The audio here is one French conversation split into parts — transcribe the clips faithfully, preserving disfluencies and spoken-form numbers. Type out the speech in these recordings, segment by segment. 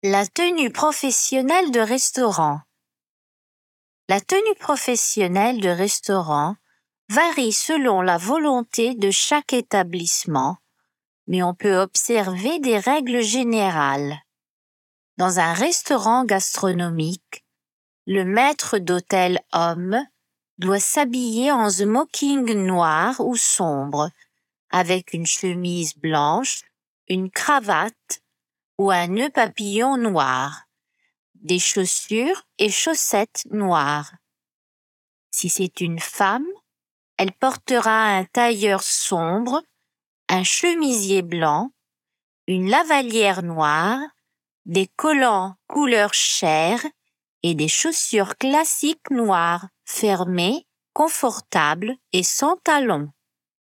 La tenue professionnelle de restaurant. La tenue professionnelle de restaurant varie selon la volonté de chaque établissement, mais on peut observer des règles générales. Dans un restaurant gastronomique, le maître d'hôtel homme doit s'habiller en smoking noir ou sombre, avec une chemise blanche, une cravate ou un nœud papillon noir, des chaussures et chaussettes noires. Si c'est une femme, elle portera un tailleur sombre, un chemisier blanc, une lavalière noire, des collants couleur chair et des chaussures classiques noires, fermées, confortables et sans talons.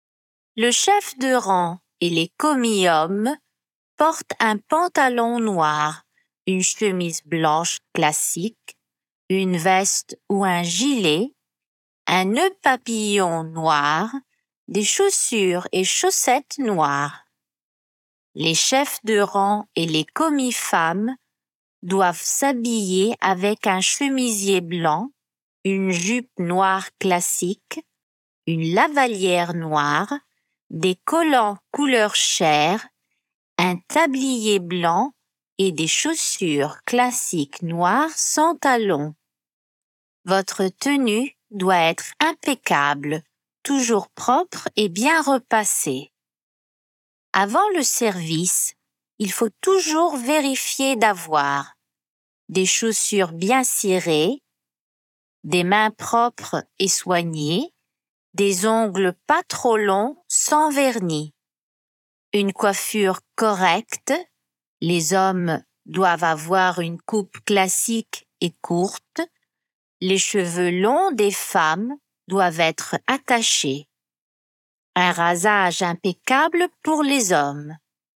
Le chef de rang et les commis hommes portent un pantalon noir, une chemise blanche classique, une veste ou un gilet, un nœud papillon noir, des chaussures et chaussettes noires. Les chefs de rang et les commis femmes doivent s'habiller avec un chemisier blanc, une jupe noire classique, une lavalière noire, des collants couleur chair, un tablier blanc et des chaussures classiques noires sans talons. Votre tenue doit être impeccable, toujours propre et bien repassée. Avant le service, il faut toujours vérifier d'avoir des chaussures bien cirées, des mains propres et soignées, des ongles pas trop longs sans vernis, une coiffure correcte. Les hommes doivent avoir une coupe classique et courte. Les cheveux longs des femmes doivent être attachés. Un rasage impeccable pour les hommes.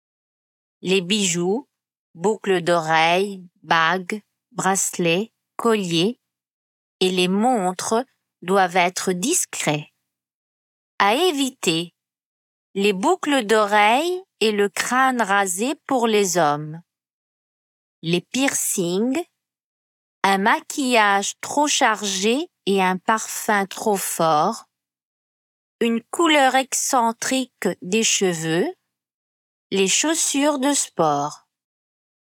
Les bijoux, boucles d'oreilles, bagues, bracelets, colliers et les montres doivent être discrets. À éviter, les boucles d'oreilles et le crâne rasé pour les hommes. Les piercings, un maquillage trop chargé et un parfum trop fort, une couleur excentrique des cheveux, les chaussures de sport.